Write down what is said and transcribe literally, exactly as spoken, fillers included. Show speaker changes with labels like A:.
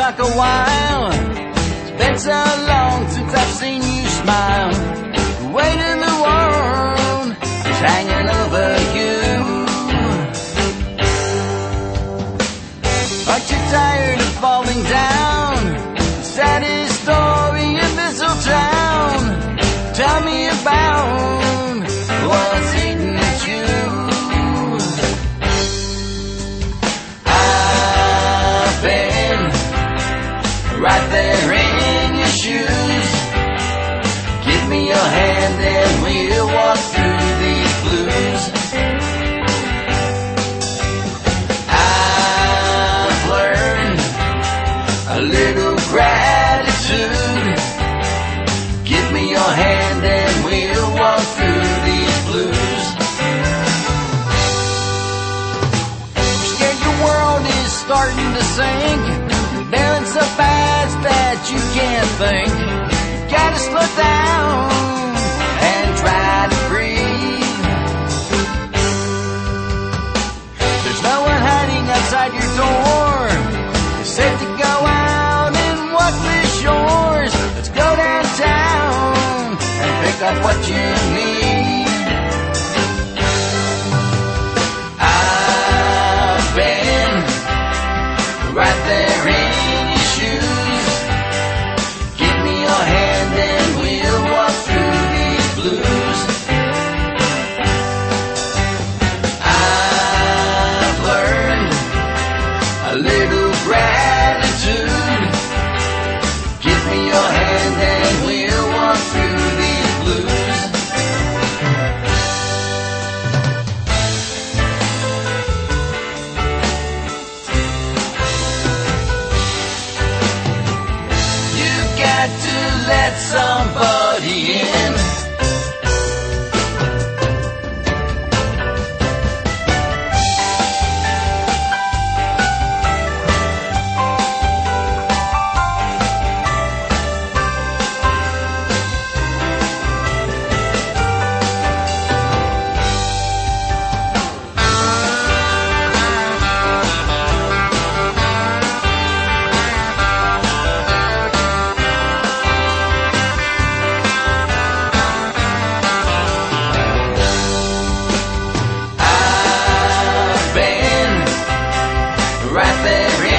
A: talk a while. It's been so long since I've seen you smile. The weight of the world is hanging over you. Aren't you tired of falling down? The saddest story in this old town. Tell me about what's eating at you. I've been right there in your shoes. Give me your hand and we'll walk through these blues. I've learned a little gratitude. Give me your hand and we'll walk through these blues. You're scared your world is starting to sink. You're feeling so fast that you can't think. You gotta slow down and try to breathe. There's no one hiding outside your door. It's safe to go out and walk the shores. Let's go downtown and pick up what you need. I've been right there in your shoes. Give me your hand and we'll walk through these blues. I've learned a little gratitude. Give me your hand and we'll walk through these blues. You got to let somebody in. Right there